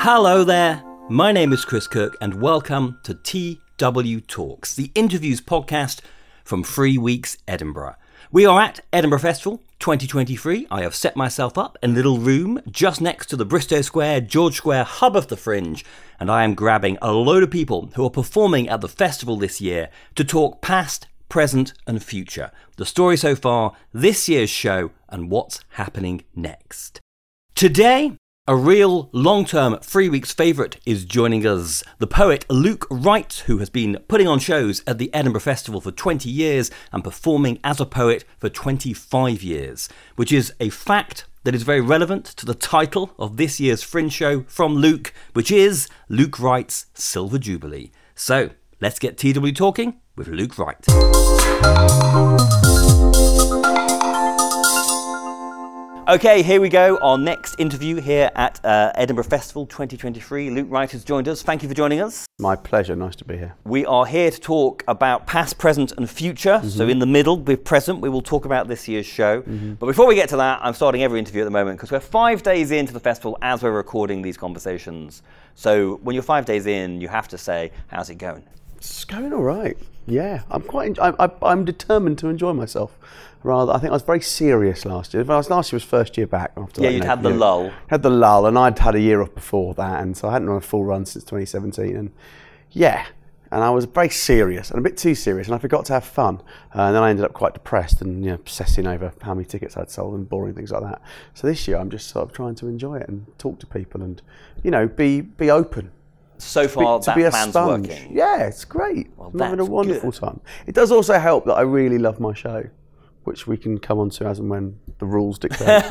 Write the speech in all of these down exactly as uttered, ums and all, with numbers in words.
Hello there, my name is Chris Cook and welcome to T W Talks, the interviews podcast from Free Weeks Edinburgh. We are at Edinburgh Festival twenty twenty-three. I have set myself up in a little room just next to the Bristow Square, George Square hub of the Fringe, and I am grabbing a load of people who are performing at the festival this year to talk past, present and future. The story so far, this year's show and what's happening next. Today, a real long-term Free Weeks favourite is joining us. The poet Luke Wright, who has been putting on shows at the Edinburgh Festival for twenty years and performing as a poet for twenty-five years, which is a fact that is very relevant to the title of this year's Fringe show from Luke, which is Luke Wright's Silver Jubilee. So, let's get T W talking with Luke Wright. Okay, here we go. Our next interview here at uh, Edinburgh Festival twenty twenty-three. Luke Wright has joined us. Thank you for joining us. My pleasure. Nice to be here. We are here to talk about past, present and future. Mm-hmm. So in the middle, with present, we will talk about this year's show. Mm-hmm. But before we get to that, I'm starting every interview at the moment because we're five days into the festival as we're recording these conversations. So when you're five days in, you have to say, how's it going? It's going all right. Yeah, I'm quite. I, I, I'm determined to enjoy myself. Rather, I think I was very serious last year. Last year was first year back after. Yeah, like, you'd you know, had the you know, lull. Had the lull, and I'd had a year off before that, and so I hadn't run a full run since twenty seventeen. And yeah, and I was very serious and a bit too serious, and I forgot to have fun. Uh, and then I ended up quite depressed and you know, obsessing over how many tickets I'd sold and boring things like that. So this year, I'm just sort of trying to enjoy it and talk to people and you know be be open. So far, to that be a plan's sponge. working. Yeah, it's great. Well, I'm having a that's wonderful good. time. It does also help that I really love my show, which we can come on to as and when the rules dictate.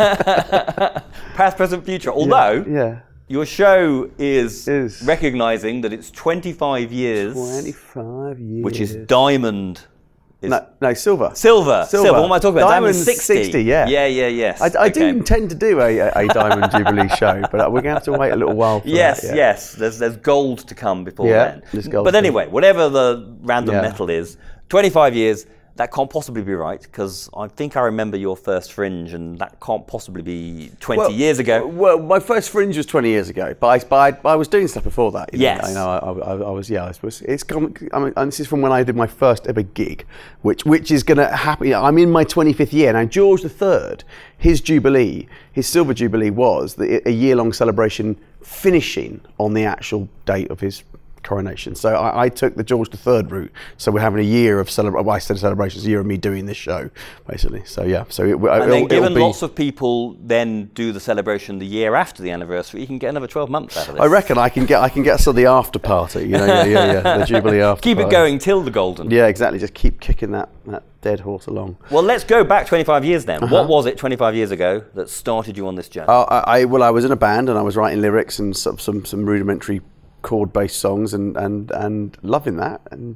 Past, present, future. Although, yeah, yeah. your show is, Is. recognising that it's twenty-five years, twenty-five years. which is diamond. Is No, no, silver. Silver. Silver. Silver. What am I talking about? Diamond's Diamond sixty. sixty, yeah. Yeah, yeah, yes. I, I okay. do intend to do a, a Diamond Jubilee show, but we're going to have to wait a little while for Yes, that. Yeah. yes. There's there's gold to come before Yeah, then. there's gold But to anyway, whatever the random Yeah. metal is, twenty-five years, that can't possibly be right, because I think I remember your first Fringe, and that can't possibly be twenty Well, years ago. Well, my first Fringe was twenty years ago, but I, but I, I was doing stuff before that. You know, Yes. I know. I, I, I was. Yeah. I was, it's come. I mean, and this is from when I did my first ever gig, which which is going to happen. You know, I'm in my twenty-fifth year now. George the Third, his Jubilee, his Silver Jubilee was the, a year-long celebration finishing on the actual date of his coronation. So I, I took the George the Third route. So we're having a year of celebration. Well, I said celebrations, a year of me doing this show, basically. So yeah. So it, And it'll, then given it'll be, lots of people then do the celebration the year after the anniversary, you can get another twelve months out of this. I reckon I can get I can get us to the after party. You know, yeah, yeah, yeah, the Jubilee after. Keep party. it going till the golden. Yeah, exactly. Just keep kicking that, that dead horse along. Well, let's go back twenty-five years then. Uh-huh. What was it twenty-five years ago that started you on this journey? Uh, I, I well, I was in a band and I was writing lyrics and some some, some rudimentary chord-based songs and, and, and loving that. And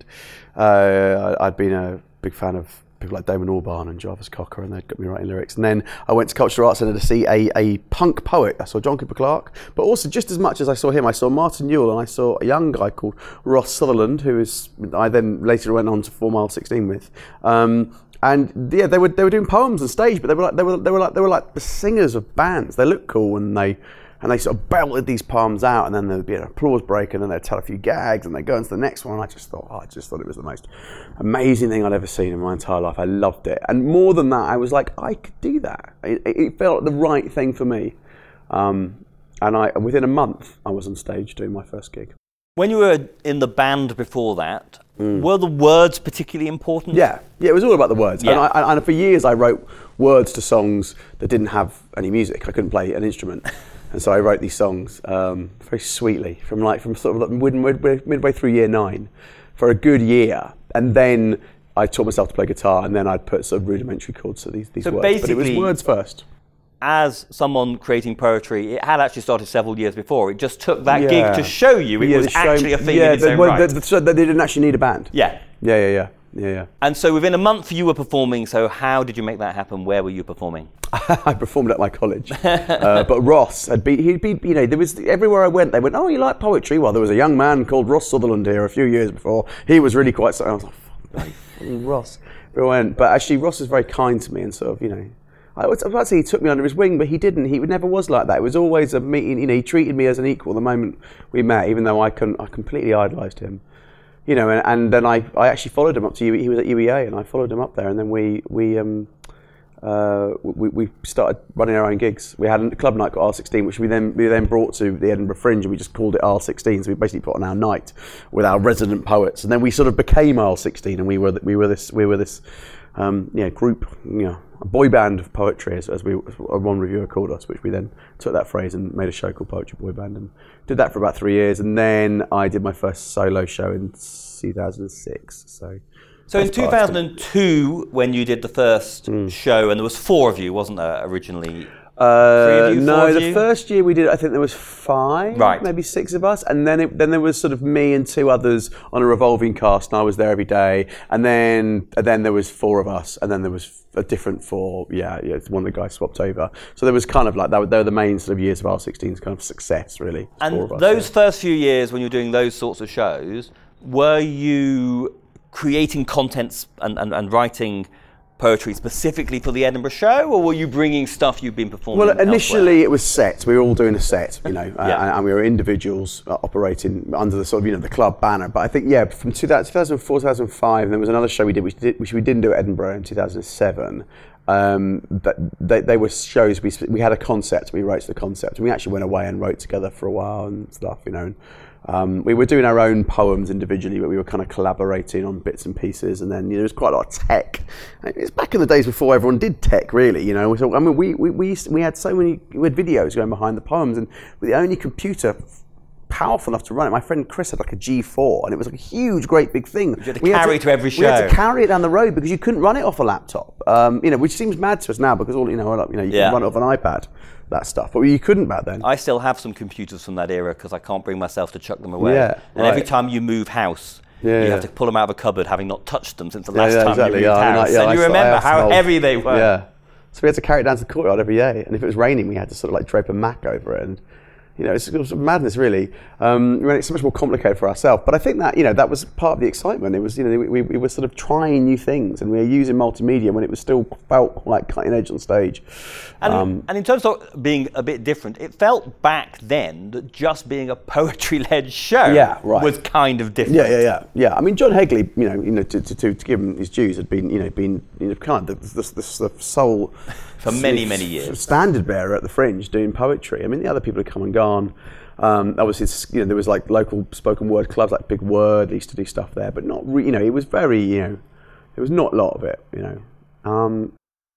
uh, I'd been a big fan of people like Damon Albarn and Jarvis Cocker, and they'd got me writing lyrics. And then I went to Cultural Arts Centre to see a, a punk poet. I saw John Cooper Clarke, but also just as much as I saw him, I saw Martin Newell, and I saw a young guy called Ross Sutherland, who is I then later went on to form Mile sixteen with. Um, and yeah, they were they were doing poems on stage, but they were like they were they were like they were like the singers of bands. They looked cool, and they. And they sort of belted these poems out, and then there would be an applause break, and then they'd tell a few gags, and they'd go into the next one. And I just thought, oh, I just thought it was the most amazing thing I'd ever seen in my entire life. I loved it, and more than that, I was like, I could do that. It, it felt like the right thing for me. Um, and I, within a month, I was on stage doing my first gig. When you were in the band before that, mm. were the words particularly important? Yeah, yeah, it was all about the words. Yeah. And, I, and for years, I wrote words to songs that didn't have any music. I couldn't play an instrument. And so I wrote these songs um, very sweetly from like from sort of like mid, mid, midway through year nine for a good year, and then I taught myself to play guitar, and then I'd put sort of rudimentary chords to these these so words. But it was words first. As someone creating poetry, it had actually started several years before. It just took that yeah. gig to show you it yeah, was actually a thing yeah, in its the, own well, right. the, the, so they didn't actually need a band. Yeah. Yeah, yeah, yeah. Yeah, yeah. And so within a month you were performing, so how did you make that happen? Where were you performing? I performed at my college. uh, but Ross had been, he'd be, you know, there was, everywhere I went, they went, oh, you like poetry? Well, there was a young man called Ross Sutherland here a few years before. He was really quite, I was like, fuck, Ross. Everyone went. But actually, Ross is very kind to me and sort of, you know, I was about to say he took me under his wing, but he didn't. He never was like that. It was always a meeting. You know, he treated me as an equal the moment we met, even though I couldn't. I completely idolised him. You know, and, and then I, I actually followed him up to U. He was at U E A, and I followed him up there, and then we we um uh we, we started running our own gigs. We had a club night called R sixteen, which we then we then brought to the Edinburgh Fringe, and we just called it R sixteen. So we basically put on our night with our resident poets, and then we sort of became R sixteen, and we were we were this we were this um yeah group, you know. A boy band of poetry, as, as we as one reviewer called us, which we then took that phrase and made a show called Poetry Boy Band, and did that for about three years, and then I did my first solo show in two thousand six. So, so in two thousand two, when you did the first mm. show, and there was four of you, wasn't there originally? Uh, Three of you, no, four of the you? first year we did, I think there was five, right. maybe six of us, and then it, then there was sort of me and two others on a revolving cast, and I was there every day, and then and then there was four of us, and then there was a different four, yeah, yeah, one of the guys swapped over. So there was kind of like, that. They were the main sort of years of R sixteen's kind of success, really. And us, those yeah. first few years when you were doing those sorts of shows, were you creating contents and, and, and writing poetry specifically for the Edinburgh show, or were you bringing stuff you've been performing Well, initially elsewhere? it was sets. We were all doing a set, you know, yeah. and, and we were individuals uh, operating under the sort of, you know, the club banner. But I think, yeah, from two thousand four, two thousand five, there was another show we did, which, did, which we didn't do at Edinburgh in two thousand seven. Um, but they, they were shows, we we had a concept, we wrote to the concept, and we actually went away and wrote together for a while and stuff, you know. And, Um, we were doing our own poems individually, but we were kind of collaborating on bits and pieces. And then, you know, there was quite a lot of tech. It was back in the days before everyone did tech, really. You know, so I mean, we we we, used, we had so many we had videos going behind the poems, and the only computer powerful enough to run it. My friend Chris had like a G four, and it was like a huge, great big thing. You had to we carry had to, to every show. We had to carry it down the road because you couldn't run it off a laptop. Um, you know, which seems mad to us now because all you know, you know, you yeah. can run it off an iPad. That stuff, but you couldn't back then. I still have some computers from that era because I can't bring myself to chuck them away. Yeah, and right. every time you move house, yeah, you yeah. have to pull them out of a cupboard, having not touched them since the Yeah, last yeah, time exactly. you moved yeah, I mean, house. I, yeah, and I you still- remember I how hold- heavy they were. Yeah. So we had to carry it down to the courtyard every day, and if it was raining, we had to sort of like drape a mat over it, and you know, it's, it was madness, really. Um, it's so much more complicated for ourselves. But I think that, you know, that was part of the excitement. It was, you know, we, we were sort of trying new things, and we were using multimedia when it was still felt like cutting edge on stage. And, Um, and in terms of being a bit different, it felt back then that just being a poetry-led show Yeah, right. was kind of different. Yeah, yeah, yeah, yeah. I mean, John Hegley, you know, you know, to, to, to give him his dues, had been, you know, been, you know, kind of the, the, the, the sole For many, many years. standard bearer at the Fringe doing poetry. I mean, the other people had come and gone. Um, obviously, it's, you know, there was like local spoken word clubs like Big Word. They used to do stuff there, but not, re- you know, it was very, you know, there was not a lot of it, you know. Um,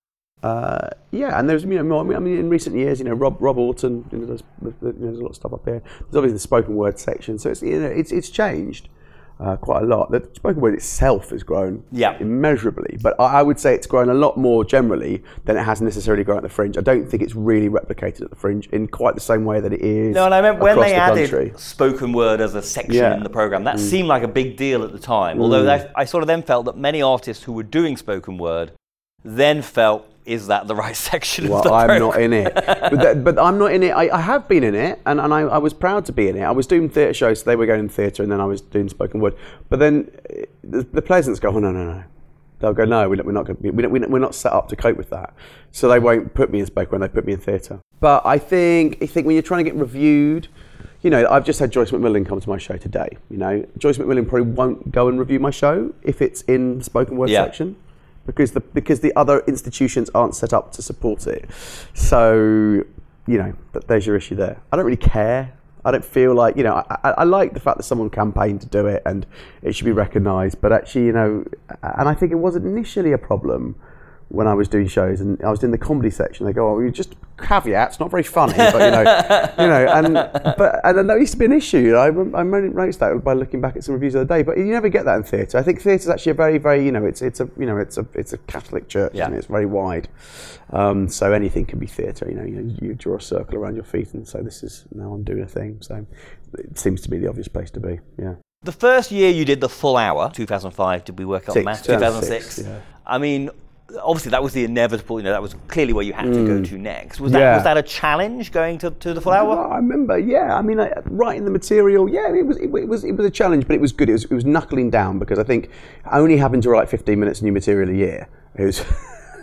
uh, yeah, and there's, you know, more, I mean, in recent years, you know, Rob Rob Orton, you know, there's, you know, there's a lot of stuff up here. There's obviously the spoken word section, so it's, you know, it's it's changed. Uh, quite a lot. The spoken word itself has grown Yeah. immeasurably, but I, I would say it's grown a lot more generally than it has necessarily grown at the Fringe. I don't think it's really replicated at the Fringe in quite the same way that it is. No, and I remember when across they the added country. spoken word as a section Yeah. in the programme, that Mm. seemed like a big deal at the time. Although I, I sort of then felt that many artists who were doing spoken word then felt, is that the right section Well, of the I'm programme? not in it, but, that, but I'm not in it. I, I have been in it, and, and I, I was proud to be in it. I was doing theatre shows, so they were going in theatre, and then I was doing spoken word. But then eh, the, the Pleasants go, oh no, no, no. They'll go, no, we're not, we're not going to be, we don't, we're not set up to cope with that. So they won't put me in spoken word. They put me in theatre. But I think, I think when you're trying to get reviewed, you know, I've just had Joyce McMillan come to my show today. You know, Joyce McMillan probably won't go and review my show if it's in the spoken word Yeah. section. Because the because the other institutions aren't set up to support it, so you know, but there's your issue there. I don't really care. I don't feel like, you know, I, I, I like the fact that someone campaigned to do it and it should be recognised. But actually, you know, and I think it was initially a problem when I was doing shows and I was doing the comedy section. They go, "Oh, you just caveats, not very funny," but you know, you know, and but and that used to be an issue. I I noticed that by looking back at some reviews the other day. But you never get that in theatre. I think theatre is actually a very, very, you know, it's it's a you know it's a it's a Catholic church, Yeah. and it's very wide. Um, so anything can be theatre. You know, you, you draw a circle around your feet and say, "This is now I'm doing a thing." So it seems to be the obvious place to be. Yeah. The first year you did the full hour, two thousand five, did we work out the Six, math? two two thousand thousand six. six, yeah. I mean, obviously that was the inevitable, you know, that was clearly where you had to go to next. Was that Yeah. was that a challenge going to, to the full hour? Well, I remember, yeah. I mean, I, writing the material, yeah, it was it, it was it was a challenge, but it was good. It was it was knuckling down because I think only having to write fifteen minutes new material a year, it was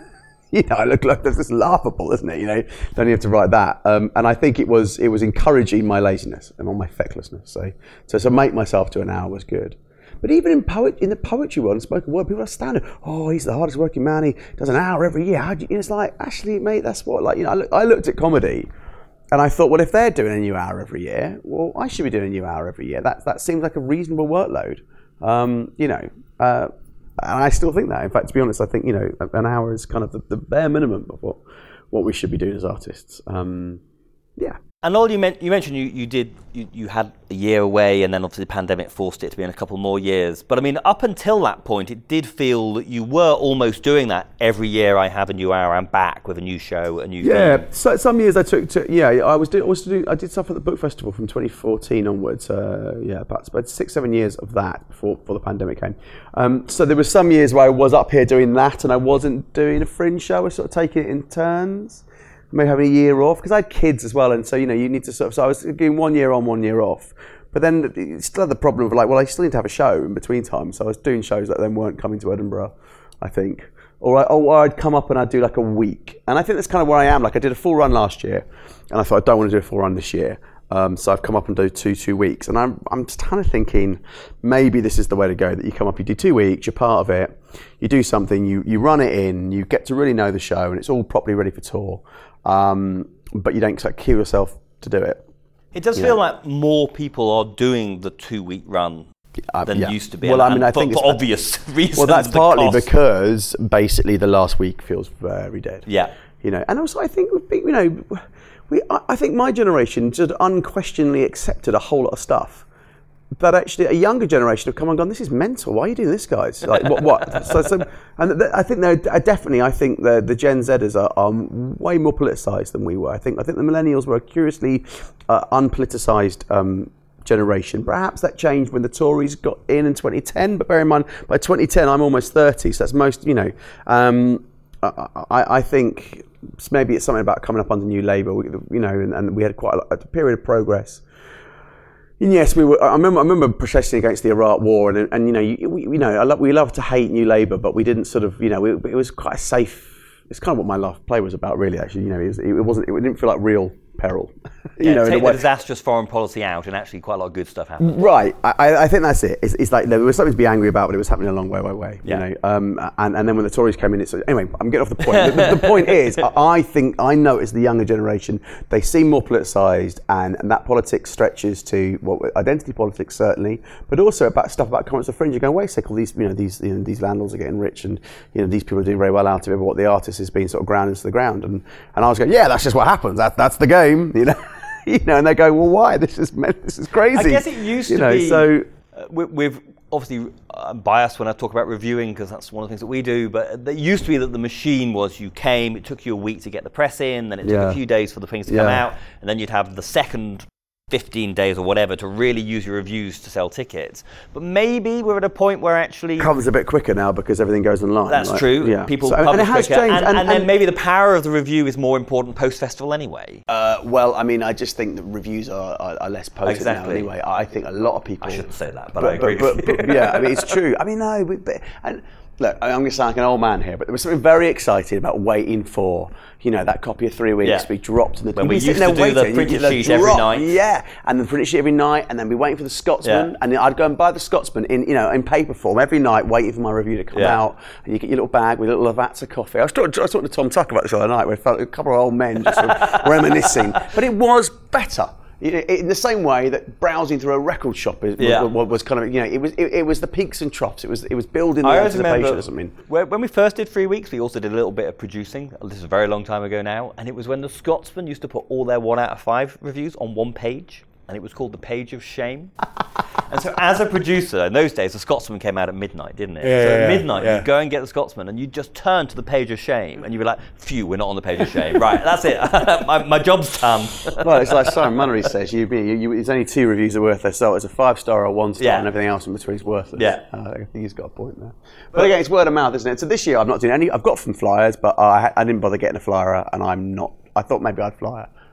You know, I look like this is laughable, isn't it? You know, don't you have to write that? Um, and I think it was it was encouraging my laziness and all my fecklessness. So, so to make myself to an hour was good. But even in poet, in the poetry world and spoken word, people are standing. Oh, he's the hardest working man. He does an hour every year. How do you, it's like, actually, mate, that's what. Like, you know, I, look, I looked at comedy, and I thought, well, if they're doing a new hour every year, well, I should be doing a new hour every year. That that seems like a reasonable workload. Um, you know. Uh, And I still think that. In fact, to be honest, I think, you know, an hour is kind of the, the bare minimum of what, what we should be doing as artists. Um, yeah. And all you, meant, you mentioned you, you did, you, you had a year away, and then obviously the pandemic forced it to be in a couple more years. But I mean, up until that point, it did feel that you were almost doing that. Every year I have a new hour, I'm back with a new show, a new Yeah, theme. so some years I took to, yeah, I was doing, I was doing, I did stuff at the Book Festival from twenty fourteen onwards, uh, yeah, about, about six, seven years of that before, before the pandemic came. Um, so there were some years where I was up here doing that and I wasn't doing a fringe show, I was sort of taking it in turns. Maybe having a year off, because I had kids as well, and so, you know, you need to sort of, so I was doing one year on, one year off. But then you still had the problem of like, well, I still need to have a show in between times, so I was doing shows that then weren't coming to Edinburgh, I think. Or, I, or I'd come up and I'd do like a week. And I think that's kind of where I am. Like I did a full run last year, and I thought I don't want to do a full run this year. Um, so I've come up and do two, two weeks. And I'm I'm just kind of thinking, maybe this is the way to go, that you come up, you do two weeks, you're part of it, you do something, you, you run it in, you get to really know the show, and it's all properly ready for tour. Um, but you don't sort of cue yourself to do it. It does You feel know. like more people are doing the two-week run Uh, than yeah. used to be. Well, and, I mean, and I for, think for it's- obvious reasons. Well, that's the partly cost. because basically the last week feels very dead. Yeah. You know, and also I think, you know, we, I I think my generation just unquestionably accepted a whole lot of stuff. But actually, a younger generation have come and gone, this is mental. Why are you doing this, guys? Like, what? what? So, so, and th- I think they're definitely, I think the, the Gen Zers are, are way more politicised than we were. I think I think the millennials were a curiously uh, unpoliticised um, generation. Perhaps that changed when the Tories got in in twenty ten, but bear in mind, by twenty ten, I'm almost thirty, so that's most, you know, um, I, I think maybe it's something about coming up under new Labour, you know, and, and we had quite a, a period of progress. And yes, we were. I remember. I remember protesting against the Iraq War, and and you know, you, we, you know, I love, we love to hate New Labour, but we didn't sort of, you know, it, it was quite a safe. It's kind of what my last play was about, really. Actually, you know, it, was, it wasn't. It didn't feel like real peril. you Yeah, know, in take a way. the disastrous foreign policy out, and actually quite a lot of good stuff happened. Right, I, I think that's it. It's, it's like there was something to be angry about, but it was happening a long way, way, way. Yeah. You know, um, and and then when the Tories came in, it's anyway. I'm getting off the point. the, the, the point is, I, I think I noticed the younger generation. They seem more politicised, and, and that politics stretches to what well, identity politics certainly, but also about stuff about comments of fringe. You're going, wait a second, these you know these you know these landlords are getting rich, and you know these people are doing very well out of it. But what the artist is being sort of ground into the ground, and and I was going, yeah, that's just what happens. That that's the game, you know. You know, and they go, well, why? This is this is crazy. I guess it used you to know, be. So uh, with, with obviously I'm biased when I talk about reviewing because that's one of the things that we do. But it used to be that the machine was you came, it took you a week to get the press in, then it took Yeah. a few days for the things to come Yeah. out, and then you'd have the second fifteen days or whatever to really use your reviews to sell tickets. But maybe we're at a point where actually comes a bit quicker now because everything goes online. that's right? true. Yeah. People So, and publish it has quicker, changed. and, and, and then and- maybe the power of the review is more important post festival anyway. Uh, well, I mean, I just think that reviews are, are, are less potent Exactly. now anyway. I think a lot of people... I shouldn't say that, but, I But, agree. but, with but, you. but yeah, I mean, it's true. I mean, no, but, but, and look, I'm going to sound like an old man here, but there was something very exciting about waiting for, you know, that copy of Three Weeks Yeah. to be dropped. In the, When you'd we be sitting used to there do the waiting, printed you'd- sheet they'd every drop, night. Yeah, and then printed sheet every night, and then be waiting for the Scotsman, Yeah. and then I'd go and buy the Scotsman in, you know, in paper form every night, waiting for my review to come Yeah. out, and you get your little bag with little Lavazza coffee. I was talking, I was talking to Tom Tucker about this the other night, where I felt a couple of old men just sort of reminiscing, but it was better. You know, in the same way that browsing through a record shop is, Yeah. was, was kind of, you know, it was it, it was the peaks and troughs. It was it was building the I always anticipation remember or something. when when we first did Three Weeks, we also did a little bit of producing. This is a very long time ago now, and it was when the Scotsman used to put all their one out of five reviews on one page, and it was called the Page of Shame. And so, as a producer in those days, the Scotsman came out at midnight, didn't it? Yeah, so yeah, at yeah, midnight, yeah. you'd go and get the Scotsman, and you'd just turn to the Page of Shame, and you'd be like, "Phew, we're not on the Page of Shame." Right, that's it. my, my job's done. Well, it's like Simon Munnery says, you, you, you, it's only two reviews are worth their salt. It's a five star or a one star, Yeah. and everything else in between is worthless. Yeah. Uh, I think he's got a point there. But again, it's word of mouth, isn't it? So this year, I'm not doing any. I've got some flyers, but I, I didn't bother getting a flyer, and I'm not. I thought maybe I'd flyer.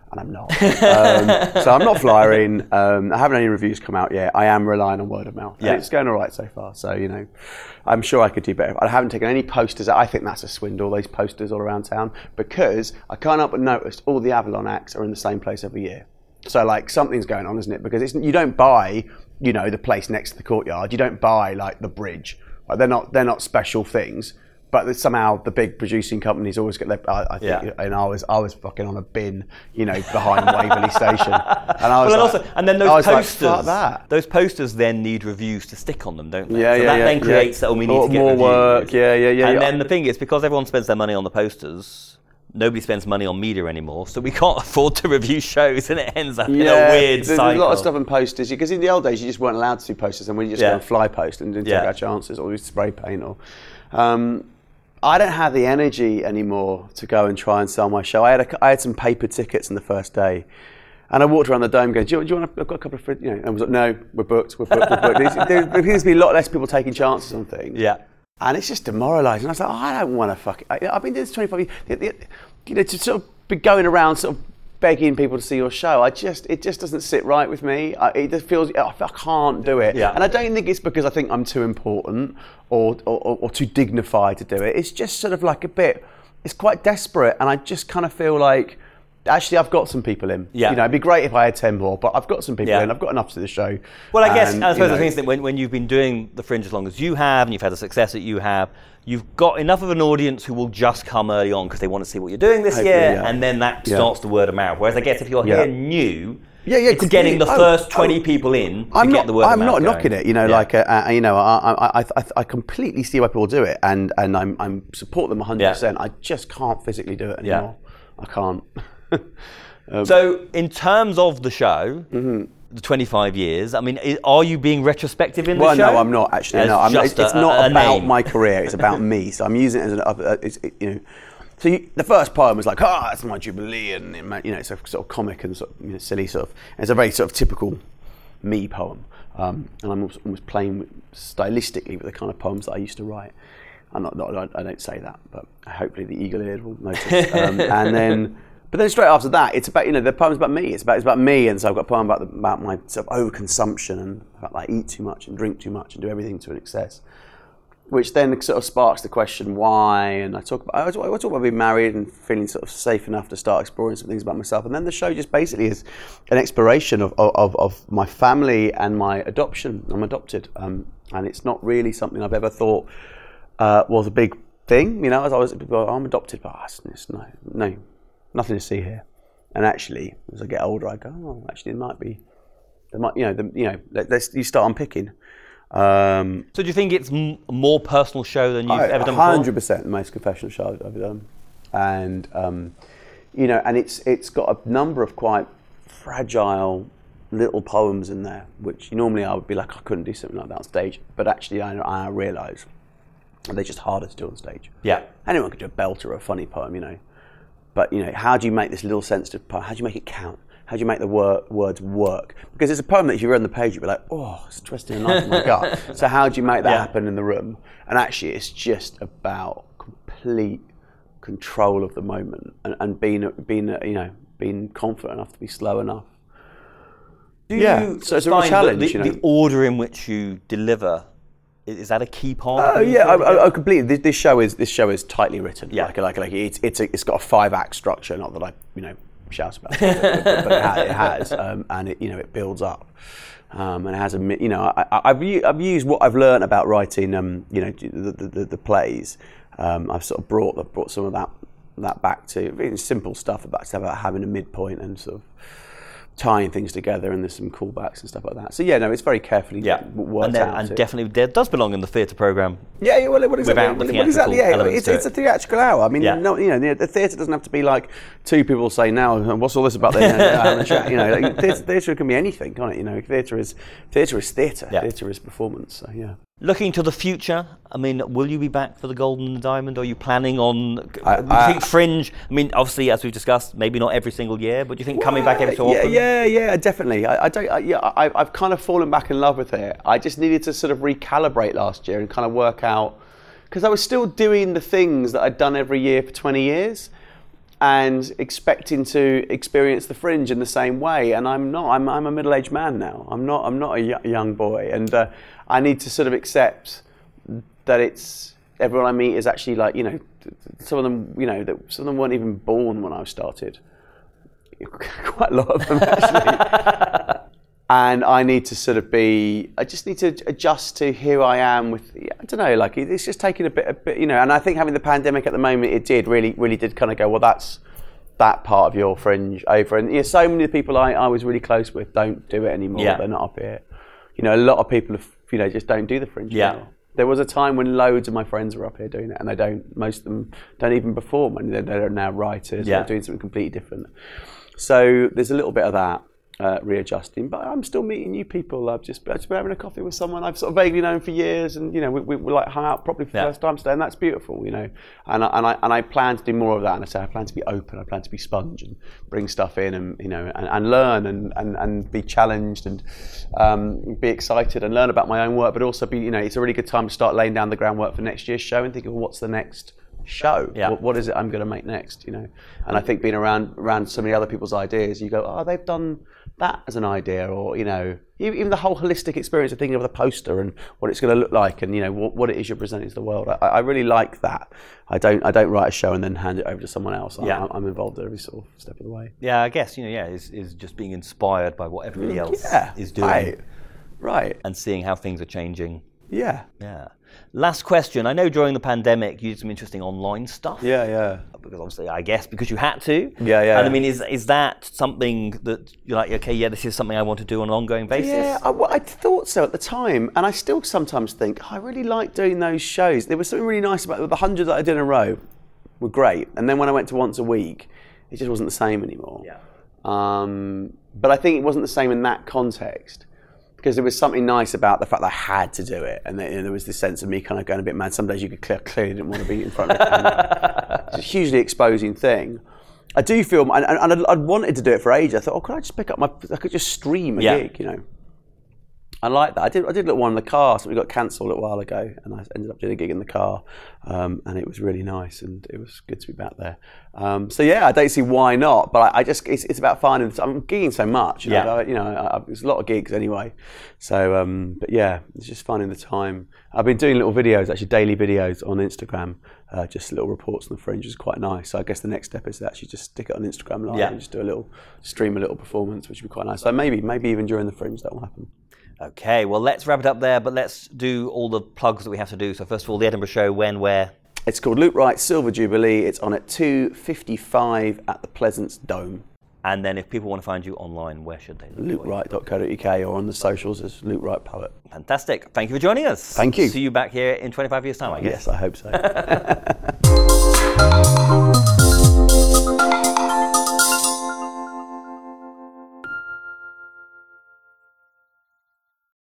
and I'm not. um, so I'm not flyering. Um, I haven't had any reviews come out yet. I am relying on word of mouth. And yeah. it's going all right so far. So, you know, I'm sure I could do better. I haven't taken any posters. I think that's a swindle, those posters all around town, because I can't help but notice all the Avalon acts are in the same place every year. So, like, something's going on, isn't it? Because it's, you don't buy, you know, the place next to the courtyard. You don't buy, like, the bridge. Like, they're not they're not special things. But somehow the big producing companies always get their, I, I think, yeah. and I was I was fucking on a bin, you know, behind Waverley Station, and I was well, like, and, also, and then those posters, like, fuck that. Those posters then need reviews to stick on them, don't they? Yeah, so yeah, that yeah, then creates yeah. that, oh, we need more, to get more reviews. work, yeah, yeah, yeah. And yeah. then the thing is, because everyone spends their money on the posters, nobody spends money on media anymore, so we can't afford to review shows, and it ends up yeah, in a weird there's cycle. a lot of stuff in posters, because in the old days you just weren't allowed to do posters, and we just yeah. go and fly post and didn't yeah. take our chances, or we spray paint, or. Um, I don't have the energy anymore to go and try and sell my show. I had a, I had some paper tickets on the first day, and I walked around the dome going, do you, do you want to, I've got a couple of friends, you know, and I was like, no, we're booked, we're booked, we're booked. There, there appears to be a lot less people taking chances on things. Yeah. And it's just demoralising. I was like, oh, I don't want to fuck it. I, I've been doing this twenty-five years. You know, to sort of be going around sort of begging people to see your show, I just, it just doesn't sit right with me. I, it just feels, I can't do it. Yeah. And I don't think it's because I think I'm too important or, or, or too dignified to do it. It's just sort of like a bit, it's quite desperate. And I just kind of feel like, actually, I've got some people in. Yeah. You know, it'd be great if I had ten more, but I've got some people yeah. in. I've got enough to the show. Well, I guess, and, I suppose you know, the thing is that when, when you've been doing the Fringe as long as you have, and you've had the success that you have, you've got enough of an audience who will just come early on because they want to see what you're doing this Hopefully, year, yeah. and then that yeah. starts the word of mouth. Whereas I guess if you're yeah. here new, yeah, yeah, it's getting the I'm, first twenty I'm, people in to I'm get not, the word I'm of mouth not going. knocking it, you know, yeah. like, uh, uh, you know, I, I, I, I, I completely see why people do it, and, and I'm, I'm support them one hundred percent. Yeah. I just can't physically do it anymore. Yeah. I can't. um, so, in terms of the show, mm-hmm. the twenty-five years, I mean, are you being retrospective in the well, show? Well, no, I'm not actually. As no, I'm, just it's, it's a, not a about name. my career. It's about me. So I'm using it as an, uh, it's, it, you know. So you, the first poem was like, ah, oh, it's my jubilee, and you know, it's a sort of comic and sort of, you know, silly sort of. It's a very sort of typical me poem, um, and I'm almost, almost playing with, stylistically with the kind of poems that I used to write. I'm not, not I don't say that, but hopefully the eagle-eared will notice. Um, and then, but then straight after that, it's about, you know, the poem's about me. It's about it's about me, and so I've got a poem about the, about my sort of overconsumption and about like eat too much and drink too much and do everything to an excess. Which then sort of sparks the question why, and I talk about I talk about being married and feeling sort of safe enough to start exploring some things about myself, and then the show just basically is an exploration of of, of my family and my adoption. I'm adopted, um, and it's not really something I've ever thought uh, was a big thing. You know, as I was, well, I'm adopted, but oh, it's, no, no, nothing to see here. And actually, as I get older, I go, oh, actually, it might be, there might, you know, the, you know, let's you start unpicking. Um, so do you think it's m- a more personal show than you've I, ever done before? one hundred percent the most confessional show I've ever done. And, um, you know, and it's it's got a number of quite fragile little poems in there, which normally I would be like, I couldn't do something like that on stage. But actually, I, I realise they're just harder to do on stage. Yeah. Anyone could do a belter or a funny poem, you know. But, you know, how do you make this little sensitive poem? How do you make it count? How do you make the wor- words work? Because it's a poem that if you read on the page, you'd be like, oh, it's twisting a knife in my gut. So how do you make that yeah. happen in the room? And actually, it's just about complete control of the moment and, and being, being, you know, being confident enough to be slow enough. Do yeah, you so it's a real challenge, the, you know. The order in which you deliver, is that a key part? Oh uh, yeah, I, I, I completely. This, this show is this show is tightly written. Yeah, like like like it's it's a, it's got a five act structure. Not that I you know shout about, it, but, but it has, it has um, and it you know it builds up, um, and it has a you know I, I've I've used what I've learned about writing um you know the the, the, the plays. Um, I've sort of brought brought some of that that back to really simple stuff about about having a midpoint and sort of tying things together, and there's some callbacks and stuff like that. So yeah, no, it's very carefully yeah. worked and then, out. And it. definitely, there does belong in the theatre programme. Yeah, yeah, well, what exactly? Without the what exactly? Yeah, it's, it's it. a theatrical hour. I mean, yeah. no, you know, the theatre doesn't have to be like two people say now, what's all this about? The, uh, you know, like, theatre, theatre can be anything, can't it? You know, theatre is theatre is theatre. Yeah. Theatre is performance. So yeah. Looking to the future, I mean, will you be back for the Golden and the Diamond? Are you planning on? I, do you I, think Fringe? I mean, obviously, as we've discussed, maybe not every single year, but do you think well, coming back every so yeah, often? Yeah, yeah, definitely. I, I don't. I, yeah, I, I've kind of fallen back in love with it. I just needed to sort of recalibrate last year and kind of work out, because I was still doing the things that I'd done every year for twenty years, and expecting to experience the Fringe in the same way, and I'm not. I'm I'm a middle-aged man now. I'm not. I'm not a y- young boy, and uh, I need to sort of accept that it's everyone I meet is actually like, you know, some of them, you know, that some of them weren't even born when I started. Quite a lot of them actually. And I need to sort of be, I just need to adjust to who I am with, I don't know, like it's just taking a bit, a bit, you know, and I think having the pandemic at the moment, it did really, really did kind of go, well, that's that part of your Fringe over. And you know, so many of the people I, I was really close with don't do it anymore. Yeah. They're not up here. You know, a lot of people, have, you know, just don't do the Fringe yeah. anymore. There was a time when loads of my friends were up here doing it, and they don't, most of them don't even perform, and they're, they're now writers, yeah. they're doing something completely different. So there's a little bit of that. Uh, readjusting, but I'm still meeting new people. I've just, I've just been having a coffee with someone I've sort of vaguely known for years, and you know, we, we, we like hung out properly for the yeah. first time today, and that's beautiful, you know. And I, and I and I plan to do more of that. And I say I plan to be open. I plan to be sponge and bring stuff in, and you know, and, and learn and, and, and be challenged and um, be excited and learn about my own work. But also be, you know, it's a really good time to start laying down the groundwork for next year's show and think, well, what's the next show? Yeah. What, what is it I'm going to make next? You know. And I think being around around so many other people's ideas, you go, oh, they've done that as an idea, or you know, even the whole holistic experience of thinking of the poster and what it's going to look like, and you know what, what it is you're presenting to the world. I, I really like that. I don't I don't write a show and then hand it over to someone else. I, Yeah. I'm involved at every sort of step of the way. Yeah, I guess, you know, yeah, is is just being inspired by what everybody else Yeah, is doing, right, right, and seeing how things are changing. yeah, Yeah. Last question. I know during the pandemic you did some interesting online stuff. yeah, yeah. Because obviously, I guess because you had to. Yeah, yeah. And I mean, is is that something that you're like, okay, yeah, this is something I want to do on an ongoing basis? Yeah, I, well, I thought so at the time, and I still sometimes think, oh, I really like doing those shows. There was something really nice about it. The hundred that I did in a row were great, and then when I went to once a week, it just wasn't the same anymore. Yeah. Um, but I think it wasn't the same in that context, because there was something nice about the fact that I had to do it, and, then, you know, there was this sense of me kind of going a bit mad. Some days you could clear, clearly didn't want to be in front of the camera. It's a hugely exposing thing. I do feel, and, and I'd, I'd wanted to do it for ages. I thought, oh, could I just pick up my, I could just stream a Yeah. gig, you know. I like that. I did I did a little one in the car, so we got cancelled a little while ago, and I ended up doing a gig in the car, um, and it was really nice, and it was good to be back there. Um, so yeah, I don't see why not, but I, I just it's, it's about finding. I'm gigging so much, you know. Yeah. I, you know, I, I, there's a lot of gigs anyway. So, um, but yeah, it's just finding the time. I've been doing little videos, actually daily videos on Instagram, uh, just little reports on the Fringe, which is quite nice. So I guess the next step is to actually just stick it on Instagram Live Yeah. and just do a little stream, a little performance, which would be quite nice. So maybe maybe even during the Fringe that will happen. Okay, well, let's wrap it up there, but let's do all the plugs that we have to do. So first of all, the Edinburgh show, when, where? It's called Luke Wright Silver Jubilee. It's on at two fifty-five at the Pleasance Dome. And then if people want to find you online, where should they look? luke wright dot co dot U K, or on the socials as Luke Wright Poet. Fantastic. Thank you for joining us. Thank you. See you back here in twenty-five years' time, I guess. Yes, I hope so.